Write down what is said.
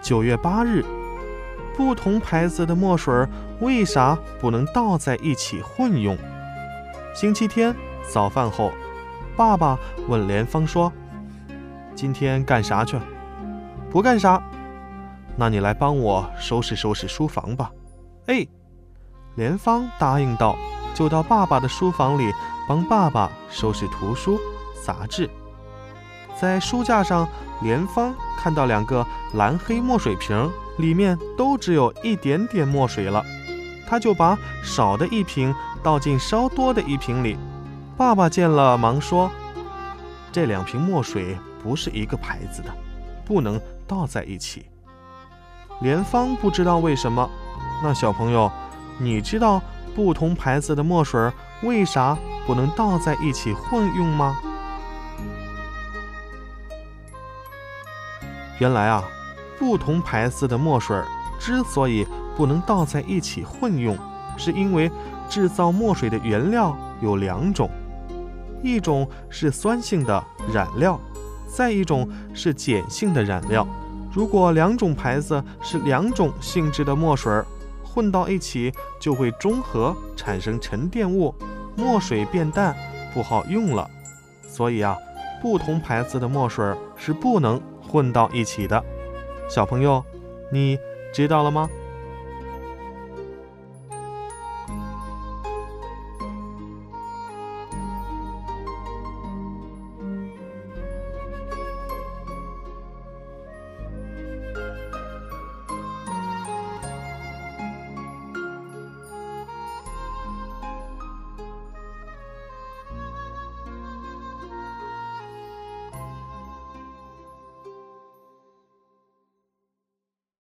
9月8日，不同牌子的墨水为啥不能倒在一起混用？星期天早饭后，爸爸问莲芳说：“今天干啥去？”“不干啥。”“那你来帮我收拾收拾书房吧。”“哎。”莲芳答应道，就到爸爸的书房里帮爸爸收拾图书、杂志。在书架上，莲芳看到2个蓝黑墨水瓶，里面都只有一点点墨水了，他就把少的一瓶倒进稍多的一瓶里。爸爸见了，忙说：“这2瓶墨水不是一个牌子的，不能倒在一起。”莲芳不知道为什么。那小朋友，你知道不同牌子的墨水为啥不能倒在一起混用吗？原来啊，不同牌子的墨水之所以不能倒在一起混用，是因为制造墨水的原料有2种，一种是酸性的染料，再一种是碱性的染料。如果2种牌子是2种性质的墨水，混到一起就会中和，产生沉淀物，墨水变淡，不好用了。所以啊，不同牌子的墨水是不能混到一起的。小朋友，你知道了吗？